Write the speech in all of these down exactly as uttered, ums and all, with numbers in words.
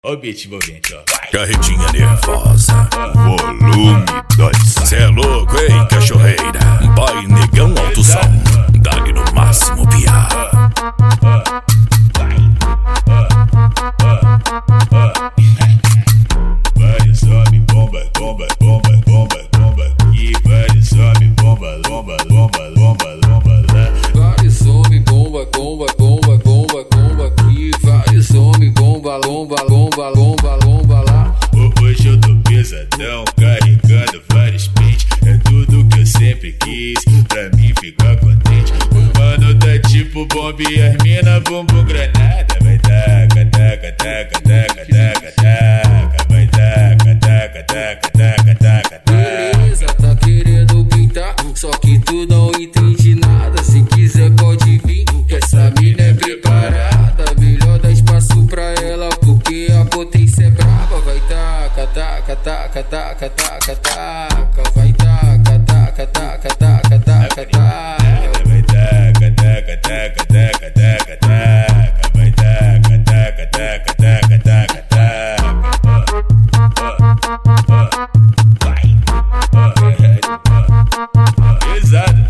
Ó o beat envolvente, ó. Carretinha nervosa, volume dois. Cê é louco, hein, cachorreira? Pai negão alto som, dá-lhe no máximo piá. Vai, sobe, bomba, bomba, bomba, bomba, bomba. E vai, sobe, bomba, bomba, bomba, bomba, bomba lá. Vai, some, bomba, bomba, bomba, bomba, bomba. E vai, some, bomba, lomba, lomba, lomba, lomba lá. Hoje eu tô pesadão, carregando vários pentes. É tudo que eu sempre quis, pra mim ficar contente. O mano tá tipo bomba e as mina bumbum granada. Vai taca, taca, taca, taca, taca, taca. Vai taca, taca, taca, taca, taca, taca. Beleza, tá querendo pintar, só que tu não entende nada. Se quiser pode vir, que essa mina é preparada. Melhor dar espaço pra ela, porque a potência é brava. Vai taca, taca, taca, taca, taca, taca. Vai taca, taca, taca, taca, taca, taca. Vai taca, taca, taca, taca, taca, taca. Vai taca, taca, taca, taca, taca, taca. Vai. Pesado.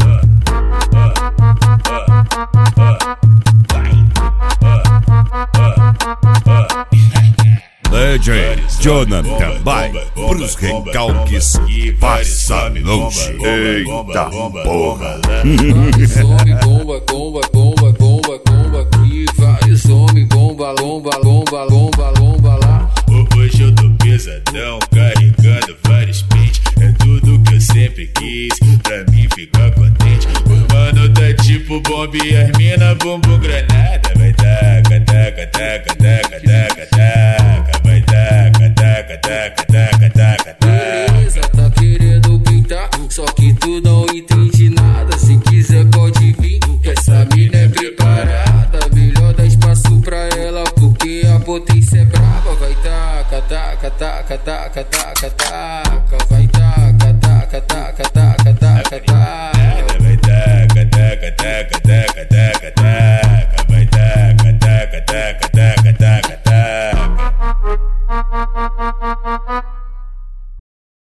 D J Jonathan vai pros recalques, passa longe. Eita porra. Vai, some, bomba, bomba, bomba, bomba, bomba. E vai, some, bomba, lomba, lomba, lomba, lomba lá. Hoje eu tô pesadão, carregando vários pentes. É tudo que eu sempre quis, pra mim ficar contente. O mano tá tipo bomba e as mina bumbum granada. Vai taca, taca, taca, taca, taca, taca. Vai taca, taca, taca, taca, taca, taca. Beleza, tá querendo pintar, só que tu não entende nada. Se quiser pode vir, que essa mina é preparada. Melhor dar espaço pra ela, porque a potência é brava. Vai taca, taca, taca, taca, taca, taca. Vai taca, taca, taca.